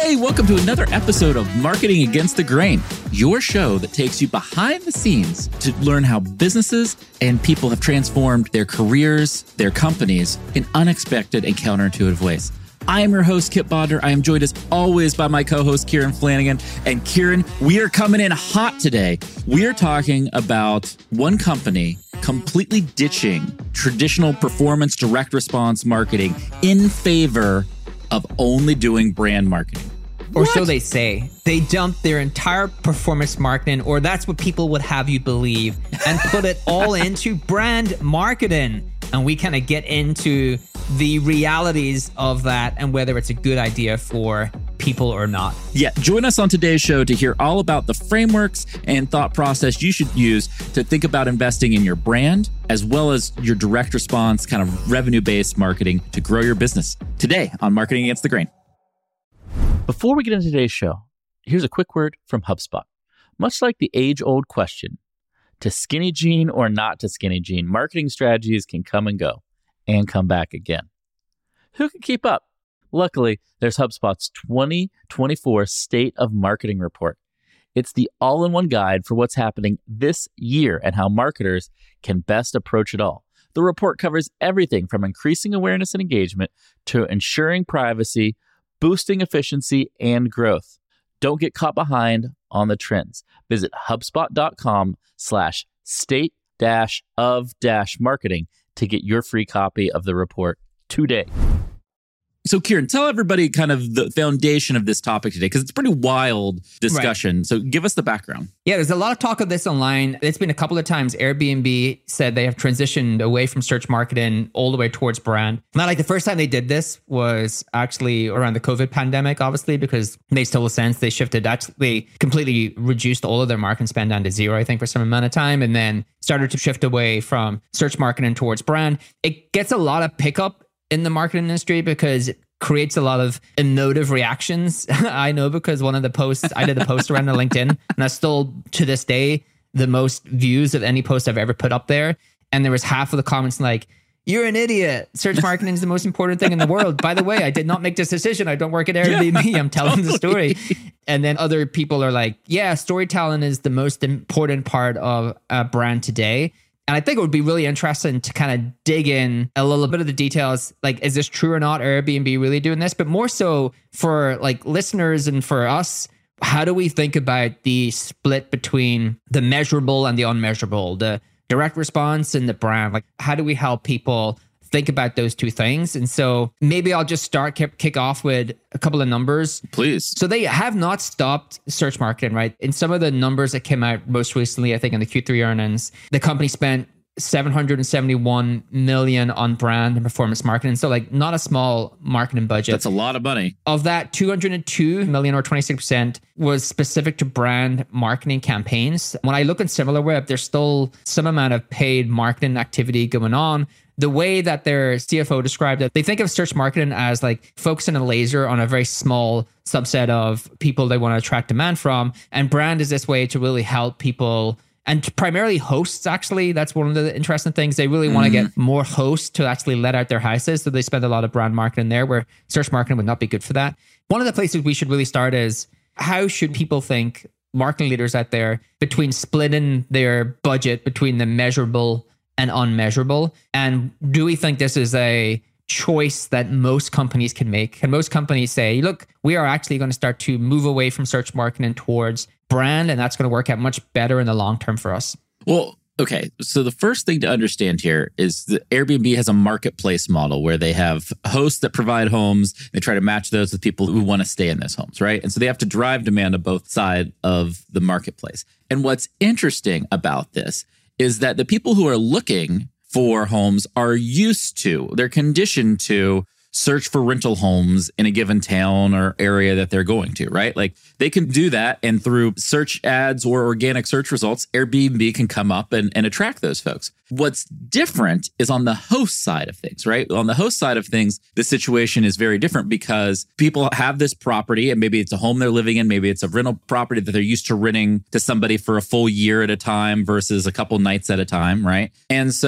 Hey, welcome to another episode of Marketing Against the Grain, your show that takes you behind the scenes to learn how businesses and people have transformed their careers, their companies in unexpected and counterintuitive ways. I am your host, Kip Bodner. I am joined as always by my co-host, Kieran Flanagan. And Kieran, we are coming in hot today. We are talking about one company completely ditching traditional performance direct response marketing in favor of only doing brand marketing. Or so they say. They dump their entire performance marketing, or that's what people would have you believe, and put it all into brand marketing. And we kind of get into the realities of that and whether it's a good idea for people or not. Yeah, join us on today's show to hear all about the frameworks and thought process you should use to think about investing in your brand, as well as your direct response kind of revenue-based marketing to grow your business. Today on Marketing Against the Grain. Before we get into today's show, here's a quick word from HubSpot. Much like the age-old question, to skinny jean or not to skinny jean, marketing strategies can come and go and come back again. Who can keep up? Luckily, there's HubSpot's 2024 State of Marketing Report. It's the all-in-one guide for what's happening this year and how marketers can best approach it all. The report covers everything from increasing awareness and engagement to ensuring privacy, boosting efficiency, and growth. Don't get caught behind on the trends. Visit HubSpot.com/state-of-marketing to get your free copy of the report today. So Kieran, tell everybody kind of the foundation of this topic today, because it's a pretty wild discussion. Right. So give us the background. Yeah, there's a lot of talk of this online. It's been a couple of times. Airbnb said they have transitioned away from search marketing all the way towards brand. Not like the first time they did this was actually around the COVID pandemic, obviously, because it makes total sense. They shifted, actually completely reduced all of their marketing spend down to zero, I think, for some amount of time, and then started to shift away from search marketing towards brand. It gets a lot of pickup in the marketing industry because it creates a lot of emotive reactions. I know, because one of the posts, I did a post around the LinkedIn, and that's still to this day the most views of any post I've ever put up there. And there was half of the comments like, "You're an idiot. Search marketing is the most important thing in the world. By the way, I did not make this decision. I don't work at Airbnb. Yeah, I'm telling the story." And then other people are like, "Yeah, storytelling is the most important part of a brand today." And I think it would be really interesting to kind of dig in a little bit of the details. Like, is this true or not? Are Airbnb really doing this? But more so for like listeners and for us, how do we think about the split between the measurable and the unmeasurable, the direct response and the brand? Like, how do we help people think about those two things? And so maybe I'll just kick off with a couple of numbers. Please. So they have not stopped search marketing, right? In some of the numbers that came out most recently, I think in the Q3 earnings, the company spent $771 million on brand and performance marketing. So like not a small marketing budget. That's a lot of money. Of that, $202 million or 26% was specific to brand marketing campaigns. When I look at SimilarWeb, there's still some amount of paid marketing activity going on. The way that their CFO described it, they think of search marketing as like focusing a laser on a very small subset of people they want to attract demand from. And brand is this way to really help people, and primarily hosts, actually. That's one of the interesting things. They really want to get more hosts to actually let out their houses. So they spend a lot of brand marketing there, where search marketing would not be good for that. One of the places we should really start is, how should people think, marketing leaders out there, between splitting their budget between the measurable and unmeasurable? And do we think this is a choice that most companies can make? Can most companies say, look, we are actually going to start to move away from search marketing towards brand, and that's going to work out much better in the long term for us? Well, okay. So the first thing to understand here is that Airbnb has a marketplace model where they have hosts that provide homes. They try to match those with people who want to stay in those homes, right? And so they have to drive demand on both sides of the marketplace. And what's interesting about this is that the people who are looking for homes are they're conditioned to search for rental homes in a given town or area that they're going to, right? Like they can do that, and through search ads or organic search results, Airbnb can come up and attract those folks. What's different is on the host side of things, right? On the host side of things, the situation is very different because people have this property, and maybe it's a home they're living in, maybe it's a rental property that they're used to renting to somebody for a full year at a time versus a couple nights at a time, right? And so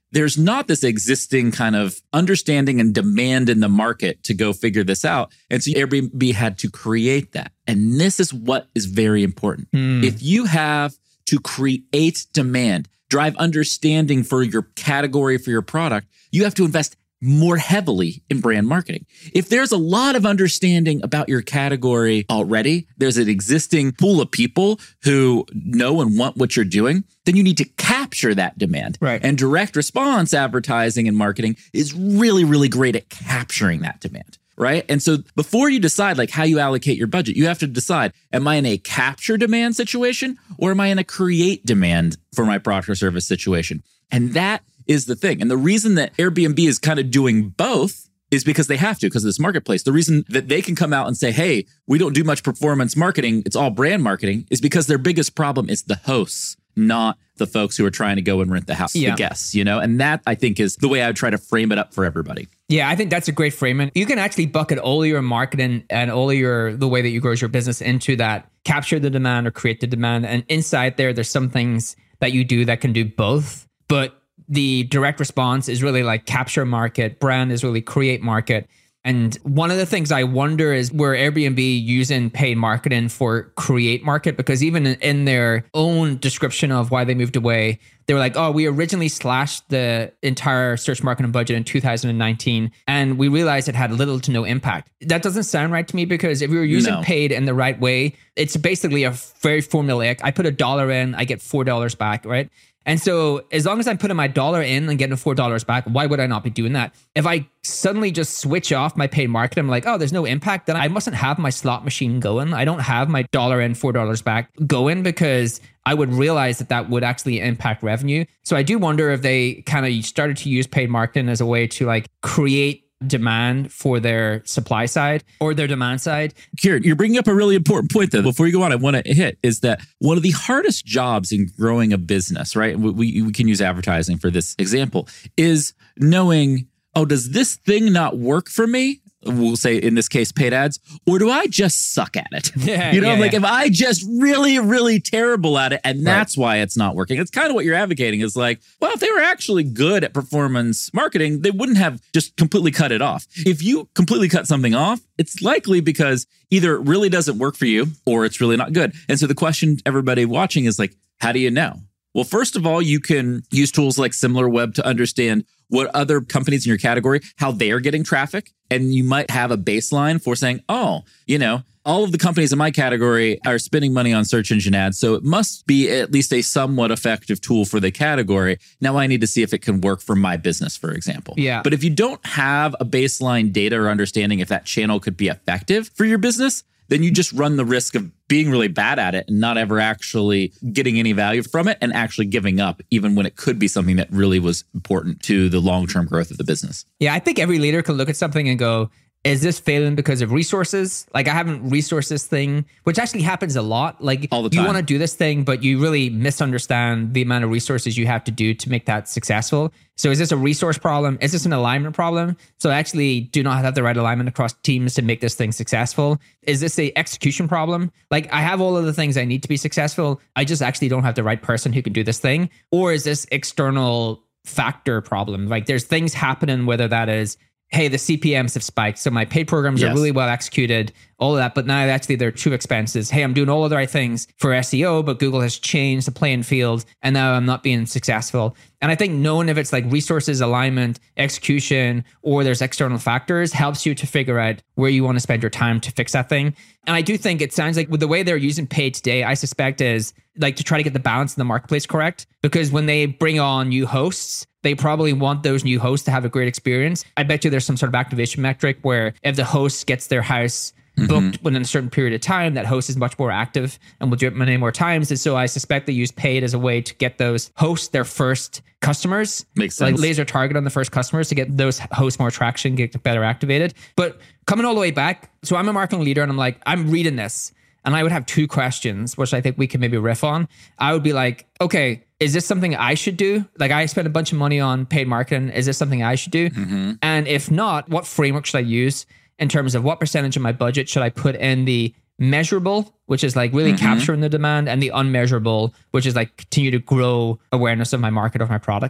there's not this existing kind of understanding and demand in the market to go figure this out. And so Airbnb had to create that. And this is what is very important. If you have to create demand, drive understanding for your category, for your product, you have to invest more heavily in brand marketing. If there's a lot of understanding about your category already, there's an existing pool of people who know and want what you're doing, then you need to capture that demand. Right. And direct response advertising and marketing is really, really great at capturing that demand. Right. And so before you decide like how you allocate your budget, you have to decide, am I in a capture demand situation or am I in a create demand for my product or service situation? And that is the thing. And the reason that Airbnb is kind of doing both is because they have to, because of this marketplace. The reason that they can come out and say, hey, we don't do much performance marketing, it's all brand marketing, is because their biggest problem is the hosts, not the folks who are trying to go and rent the house, the guests, And that I think is the way I would try to frame it up for everybody. Yeah, I think that's a great framing. You can actually bucket all your marketing and all the way that you grow your business into that, capture the demand or create the demand. And inside there's some things that you do that can do both. But the direct response is really like capture market, brand is really create market. And one of the things I wonder is where Airbnb using paid marketing for create market, because even in their own description of why they moved away, they were like, oh, we originally slashed the entire search marketing budget in 2019, and we realized it had little to no impact. That doesn't sound right to me, because if you were using paid in the right way, it's basically a very formulaic. I put $1 in, I get $4 back, right? And so as long as I'm putting my dollar in and getting $4 back, why would I not be doing that? If I suddenly just switch off my paid marketing, I'm like, oh, there's no impact, then I mustn't have my slot machine going. I don't have my dollar in, $4 back going, because I would realize that would actually impact revenue. So I do wonder if they kind of started to use paid marketing as a way to like create demand for their supply side or their demand side. Kieran, you're bringing up a really important point though. Before you go on, I want to hit is that one of the hardest jobs in growing a business, right? We can use advertising for this example, is knowing, oh, does this thing not work for me? We'll say in this case, paid ads, or do I just suck at it? If I just really, really terrible at it, and that's why it's not working. It's kind of what you're advocating is like, well, if they were actually good at performance marketing, they wouldn't have just completely cut it off. If you completely cut something off, it's likely because either it really doesn't work for you or it's really not good. And so the question everybody watching is like, how do you know? Well, first of all, you can use tools like SimilarWeb to understand what other companies in your category, how they're getting traffic. And you might have a baseline for saying, oh, all of the companies in my category are spending money on search engine ads. So it must be at least a somewhat effective tool for the category. Now I need to see if it can work for my business, for example. Yeah. But if you don't have a baseline data or understanding if that channel could be effective for your business, then you just run the risk of being really bad at it and not ever actually getting any value from it and actually giving up, even when it could be something that really was important to the long-term growth of the business. Yeah, I think every leader can look at something and go, is this failing because of resources? Like I haven't resourced this thing, which actually happens a lot. Like all the time. You want to do this thing, but you really misunderstand the amount of resources you have to do to make that successful. So is this a resource problem? Is this an alignment problem? So I actually do not have the right alignment across teams to make this thing successful. Is this a execution problem? Like I have all of the things I need to be successful. I just actually don't have the right person who can do this thing. Or is this external factor problem? Like there's things happening, whether that is, hey, the CPMs have spiked. So my paid programs are really well executed, all of that. But now actually they're too expenses. Hey, I'm doing all of the right things for SEO, but Google has changed the playing field and now I'm not being successful. And I think knowing if it's like resources, alignment, execution, or there's external factors helps you to figure out where you want to spend your time to fix that thing. And I do think it sounds like with the way they're using paid today, I suspect is like to try to get the balance in the marketplace correct. Because when they bring on new hosts, they probably want those new hosts to have a great experience. I bet you there's some sort of activation metric where if the host gets their house booked within a certain period of time, that host is much more active and will do it many more times. And so I suspect they use paid as a way to get those hosts their first customers. Makes sense. Like laser target on the first customers to get those hosts more traction, get better activated. But coming all the way back, so I'm a marketing leader and I'm like, I'm reading this. And I would have two questions, which I think we can maybe riff on. I would be like, okay, is this something I should do? Like I spent a bunch of money on paid marketing. Is this something I should do? And if not, what framework should I use in terms of what percentage of my budget should I put in the measurable, which is like really capturing the demand, and the unmeasurable, which is like continue to grow awareness of my market, of my products?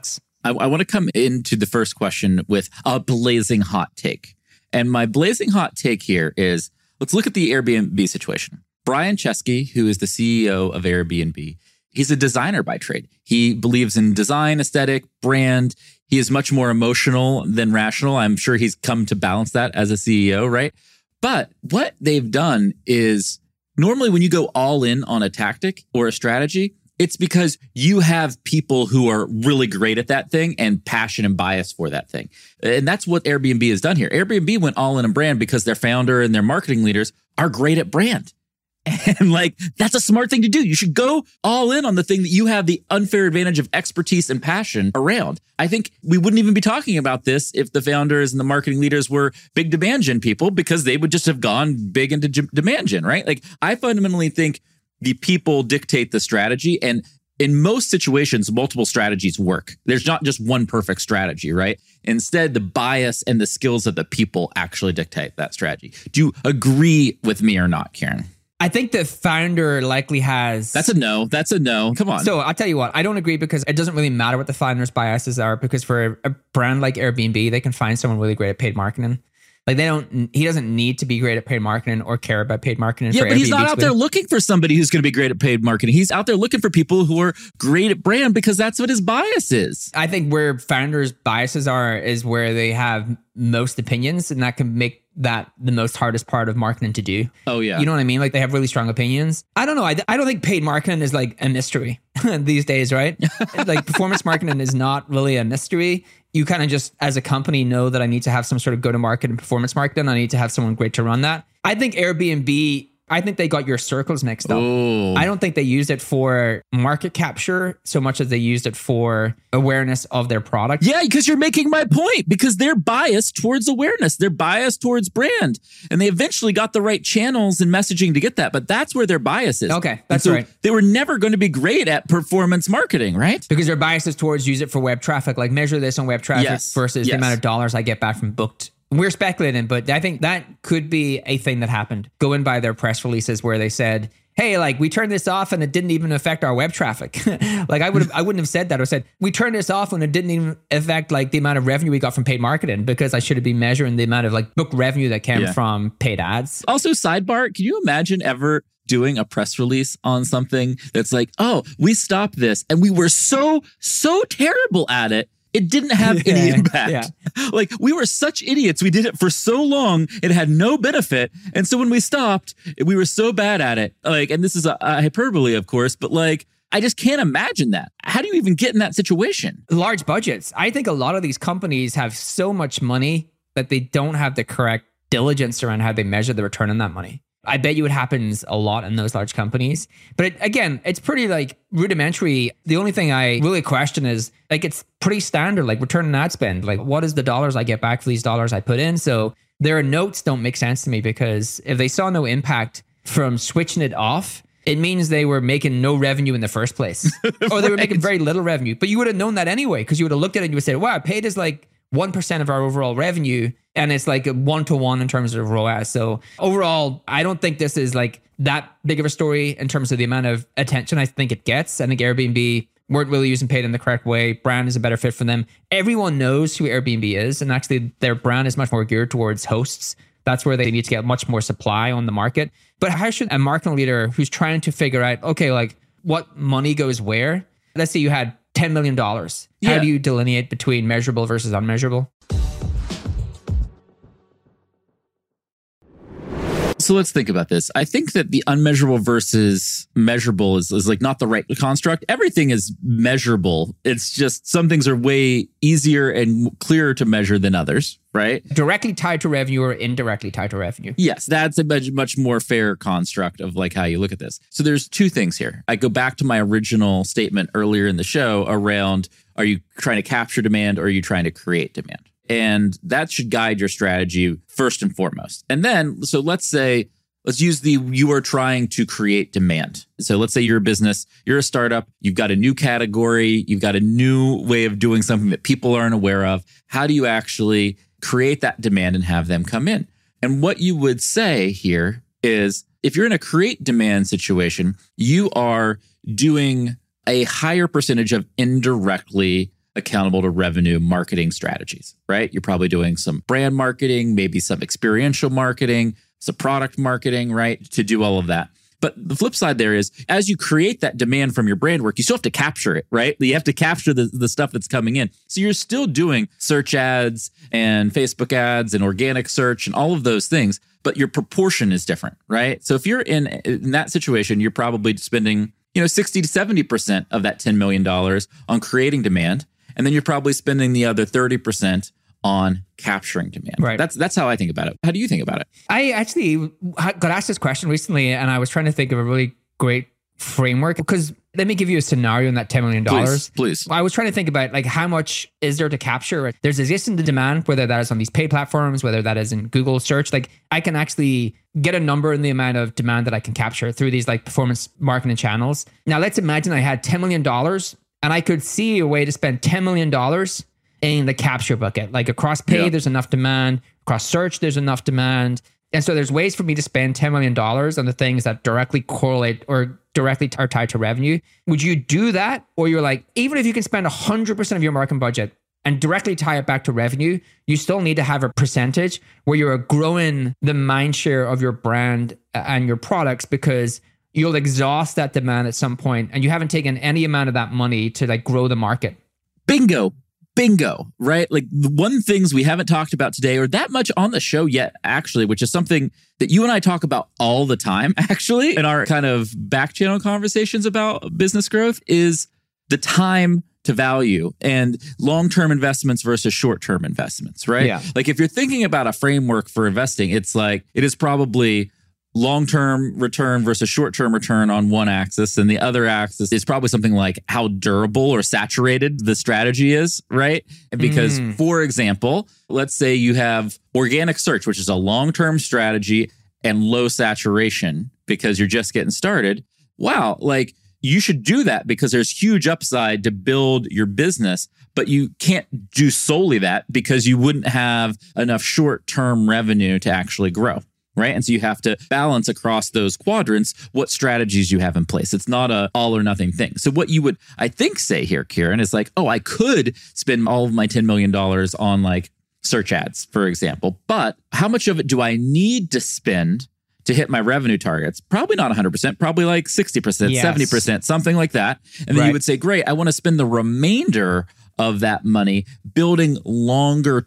I want to come into the first question with a blazing hot take. And my blazing hot take here is, let's look at the Airbnb situation. Brian Chesky, who is the CEO of Airbnb, he's a designer by trade. He believes in design, aesthetic, brand. He is much more emotional than rational. I'm sure he's come to balance that as a CEO, right? But what they've done is, normally when you go all in on a tactic or a strategy, it's because you have people who are really great at that thing and passion and bias for that thing. And that's what Airbnb has done here. Airbnb went all in on brand because their founder and their marketing leaders are great at brand. And like, that's a smart thing to do. You should go all in on the thing that you have the unfair advantage of expertise and passion around. I think we wouldn't even be talking about this if the founders and the marketing leaders were big demand gen people, because they would just have gone big into demand gen, right? Like, I fundamentally think the people dictate the strategy. And in most situations, multiple strategies work. There's not just one perfect strategy, right? Instead, the bias and the skills of the people actually dictate that strategy. Do you agree with me or not, Kieran? I think the founder likely has... That's a no. That's a no. Come on. So I'll tell you what, I don't agree, because it doesn't really matter what the founder's biases are, because for a brand like Airbnb, they can find someone really great at paid marketing. Like, he doesn't need to be great at paid marketing or care about paid marketing. Yeah, but he's not out there looking for somebody who's going to be great at paid marketing. He's out there looking for people who are great at brand, because that's what his bias is. I think where founders' biases are is where they have most opinions, and that can make that the most hardest part of marketing to do. Oh, yeah. You know what I mean? Like, they have really strong opinions. I don't know. I don't think paid marketing is like a mystery these days, right? Like, performance marketing is not really a mystery. You kind of just, as a company, know that I need to have some sort of go-to-market and performance marketing. I need to have someone great to run that. I think Airbnb, I think they got your circles mixed up. Ooh. I don't think they used it for market capture so much as they used it for awareness of their product. Yeah, because you're making my point, because they're biased towards awareness. They're biased towards brand. And they eventually got the right channels and messaging to get that. But that's where their bias is. Okay, that's right. They were never going to be great at performance marketing, right? Because their bias is towards use it for web traffic, like measure this on web traffic versus the amount of dollars I get back from booked. We're speculating, but I think that could be a thing that happened. Going by their press releases where they said, hey, like, we turned this off and it didn't even affect our web traffic. Like, I wouldn't have said that. I said, we turned this off and it didn't even affect like the amount of revenue we got from paid marketing, because I should have been measuring the amount of like book revenue that came from paid ads. Also, sidebar, can you imagine ever doing a press release on something that's like, oh, we stopped this and we were so terrible at it, it didn't have any impact. Yeah. Like, we were such idiots. We did it for so long. It had no benefit. And so when we stopped, we were so bad at it. Like, and this is a hyperbole, of course, but like, I just can't imagine that. How do you even get in that situation? Large budgets. I think a lot of these companies have so much money that they don't have the correct diligence around how they measure the return on that money. I bet you it happens a lot in those large companies. But again, it's pretty like rudimentary. The only thing I really question is, like, it's pretty standard, like return on ad spend. Like, what is the dollars I get back for these dollars I put in? So their notes don't make sense to me, because if they saw no impact from switching it off, it means they were making no revenue in the first place. Or they were making very little revenue. But you would have known that anyway, because you would have looked at it and you would say, wow, paid is like 1% of our overall revenue. And it's like a 1-to-1 in terms of ROAS. So overall, I don't think this is like that big of a story in terms of the amount of attention I think it gets. I think Airbnb weren't really using paid in the correct way. Brand is a better fit for them. Everyone knows who Airbnb is. And actually, their brand is much more geared towards hosts. That's where they need to get much more supply on the market. But how should a marketing leader who's trying to figure out, okay, like, what money goes where? Let's say you had $10 million. How do you delineate between measurable versus unmeasurable? So let's think about this. I think that the unmeasurable versus measurable is like not the right construct. Everything is measurable. It's just some things are way easier and clearer to measure than others, right? Directly tied to revenue or indirectly tied to revenue. Yes, that's a much more fair construct of like how you look at this. So there's two things here. I go back to my original statement earlier in the show around, are you trying to capture demand or are you trying to create demand? And that should guide your strategy first and foremost. And then, so let's use you are trying to create demand. So let's say you're a business, you're a startup, you've got a new category, you've got a new way of doing something that people aren't aware of. How do you actually create that demand and have them come in? And what you would say here is, if you're in a create demand situation, you are doing a higher percentage of indirectly accountable to revenue marketing strategies, right? You're probably doing some brand marketing, maybe some experiential marketing, some product marketing, right? To do all of that. But the flip side there is, as you create that demand from your brand work, you still have to capture it, right? You have to capture the stuff that's coming in. So you're still doing search ads and Facebook ads and organic search and all of those things, but your proportion is different, right? So if you're in that situation, you're probably spending 60 to 70% of that $10 million on creating demand. And then you're probably spending the other 30% on capturing demand. Right. That's how I think about it. How do you think about it? I actually got asked this question recently, and I was trying to think of a really great framework, because let me give you a scenario in that $10 million. Please. I was trying to think about like how much is there to capture? There's existing demand, whether that is on these paid platforms, whether that is in Google search. Like I can actually get a number in the amount of demand that I can capture through these like performance marketing channels. Now let's imagine I had $10 million and I could see a way to spend $10 million in the capture bucket. Like across paid, there's enough demand. Across search, there's enough demand. And so there's ways for me to spend $10 million on the things that directly correlate or directly are tied to revenue. Would you do that? Or you're like, even if you can spend 100% of your marketing budget and directly tie it back to revenue, you still need to have a percentage where you're growing the mind share of your brand and your products, because you'll exhaust that demand at some point and you haven't taken any amount of that money to like grow the market. Bingo, right? Like the one things we haven't talked about today or that much on the show yet, actually, which is something that you and I talk about all the time, actually, in our kind of back channel conversations about business growth, is the time to value and long-term investments versus short-term investments, right? Yeah. Like if you're thinking about a framework for investing, it's like, it is probably long-term return versus short-term return on one axis. And the other axis is probably something like how durable or saturated the strategy is, right? Because, for example, let's say you have organic search, which is a long-term strategy and low saturation because you're just getting started. Wow, like you should do that because there's huge upside to build your business, but you can't do solely that because you wouldn't have enough short-term revenue to actually grow. Right. And so you have to balance across those quadrants what strategies you have in place. It's not a all or nothing thing. So what you would, I think, say here, Kieran, is like, oh, I could spend all of my $10 million on like search ads, for example. But how much of it do I need to spend to hit my revenue targets? Probably not 100%, probably like 60%, Yes. 70%, something like that. And then you would say, great, I want to spend the remainder of that money building longer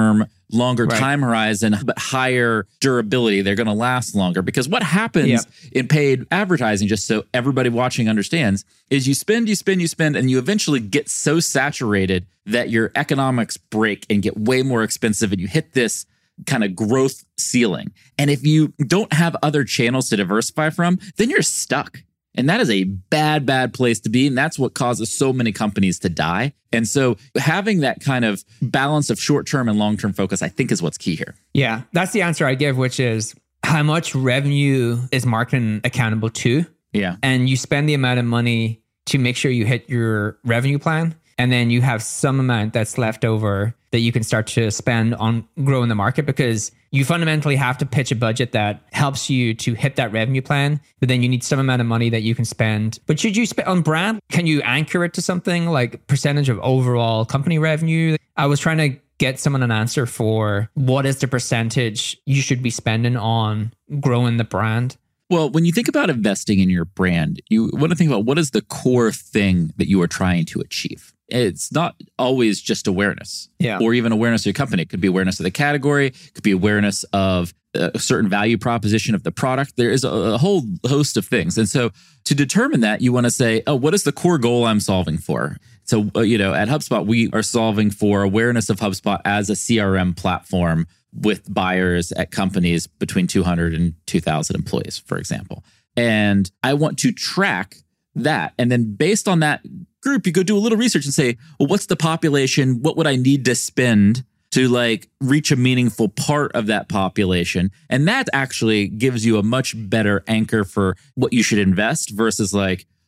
time horizon, but higher durability. They're going to last longer. Because what happens in paid advertising, just so everybody watching understands, is you spend, and you eventually get so saturated that your economics break and get way more expensive, and you hit this kind of growth ceiling. And if you don't have other channels to diversify from, then you're stuck. And that is a bad place to be. And that's what causes so many companies to die. And so having that kind of balance of short-term and long-term focus, I think, is what's key here. Yeah, that's the answer I give, which is how much revenue is marketing accountable to? Yeah. And you spend the amount of money to make sure you hit your revenue plan. And then you have some amount that's left over that you can start to spend on growing the market, because you fundamentally have to pitch a budget that helps you to hit that revenue plan. But then you need some amount of money that you can spend. But should you spend on brand? Can you anchor it to something like percentage of overall company revenue? I was trying to get someone an answer for what is the percentage you should be spending on growing the brand. Well, when you think about investing in your brand, you want to think about what is the core thing that you are trying to achieve. It's not always just awareness or even awareness of your company. It could be awareness of the category. It could be awareness of a certain value proposition of the product. There is a whole host of things. And so to determine that, you want to say, oh, what is the core goal I'm solving for? So, at HubSpot, we are solving for awareness of HubSpot as a CRM platform with buyers at companies between 200 and 2,000 employees, for example. And I want to track that. And then based on that group, you go do a little research and say, well, what's the population? What would I need to spend to like reach a meaningful part of that population? And that actually gives you a much better anchor for what you should invest versus like,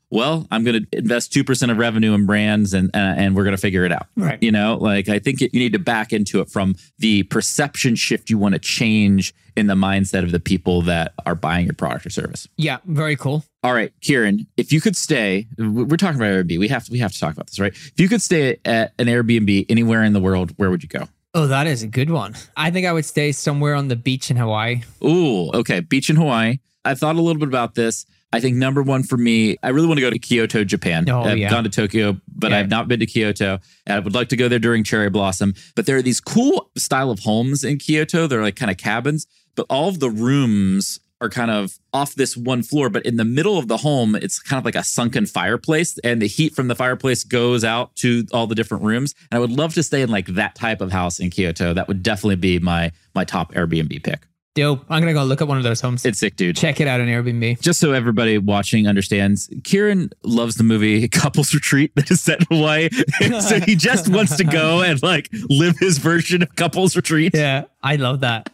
well, I'm going to invest 2% of revenue in brands and we're going to figure it out. Right. You know, like I think you need to back into it from the perception shift you want to change in the mindset of the people that are buying your product or service. Yeah, very cool. All right, Kieran, if you could stay, we're talking about Airbnb. We have to talk about this, right? If you could stay at an Airbnb anywhere in the world, where would you go? Oh, that is a good one. I think I would stay somewhere on the beach in Hawaii. Ooh, okay. Beach in Hawaii. I thought a little bit about this. I think number one for me, I really want to go to Kyoto, Japan. I've gone to Tokyo, but I've not been to Kyoto. I would like to go there during cherry blossom. But there are these cool style of homes in Kyoto. They're like kind of cabins, but all of the rooms are kind of off this one floor. But in the middle of the home, it's kind of like a sunken fireplace. And the heat from the fireplace goes out to all the different rooms. And I would love to stay in like that type of house in Kyoto. That would definitely be my top Airbnb pick. Dope. I'm going to go look at one of those homes. It's sick, dude. Check it out on Airbnb. Just so everybody watching understands, Kieran loves the movie Couples Retreat that is set in Hawaii. So he just wants to go and like live his version of Couples Retreat. Yeah, I love that.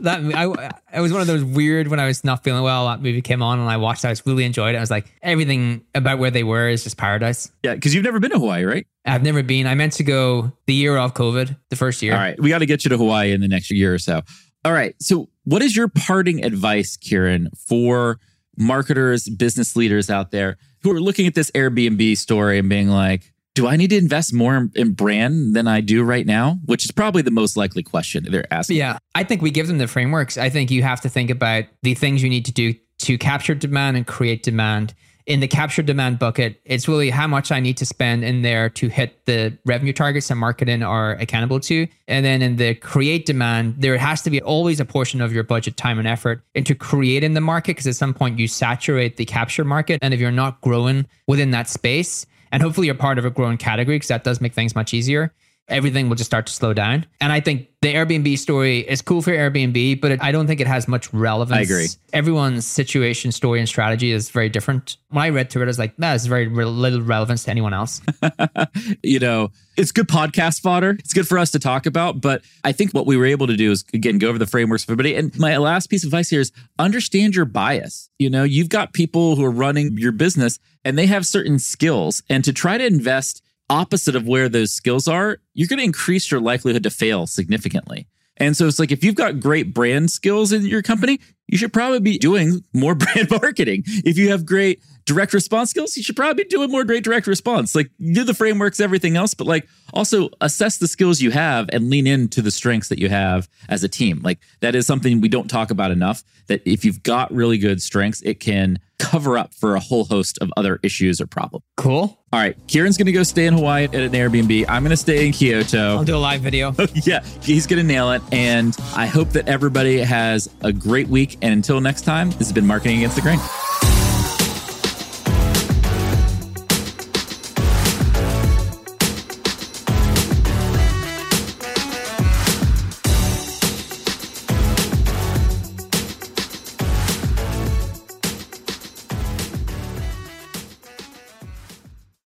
It was one of those weird, when I was not feeling well, that movie came on and I watched it. I really enjoyed it. I was like, everything about where they were is just paradise. Yeah, because you've never been to Hawaii, right? I've never been. I meant to go the year of COVID, the first year. All right. We got to get you to Hawaii in the next year or so. All right. So what is your parting advice, Kieran, for marketers, business leaders out there who are looking at this Airbnb story and being like, do I need to invest more in brand than I do right now? Which is probably the most likely question that they're asking. Yeah. I think we give them the frameworks. I think you have to think about the things you need to do to capture demand and create demand. In the capture demand bucket, it's really how much I need to spend in there to hit the revenue targets that marketing are accountable to. And then in the create demand, there has to be always a portion of your budget, time, and effort into creating the market, because at some point you saturate the capture market. And if you're not growing within that space, and hopefully you're part of a growing category, because that does make things much easier, everything will just start to slow down. And I think the Airbnb story is cool for Airbnb, but I don't think it has much relevance. I agree. Everyone's situation, story, and strategy is very different. When I read through it, I was like, that is very little relevance to anyone else. You know, it's good podcast fodder. It's good for us to talk about. But I think what we were able to do is, again, go over the frameworks for everybody. And my last piece of advice here is understand your bias. You know, you've got people who are running your business and they have certain skills. And to try to invest opposite of where those skills are, you're going to increase your likelihood to fail significantly. And so it's like, if you've got great brand skills in your company, you should probably be doing more brand marketing. If you have great direct response skills, you should probably be doing more great direct response. Like, do the frameworks, everything else, but like also assess the skills you have and lean into the strengths that you have as a team. Like, that is something we don't talk about enough, that if you've got really good strengths, it can cover up for a whole host of other issues or problems. Cool. All right. Kieran's going to go stay in Hawaii at an Airbnb. I'm going to stay in Kyoto. I'll do a live video. Yeah, he's going to nail it. And I hope that everybody has a great week. And until next time, this has been Marketing Against the Grain.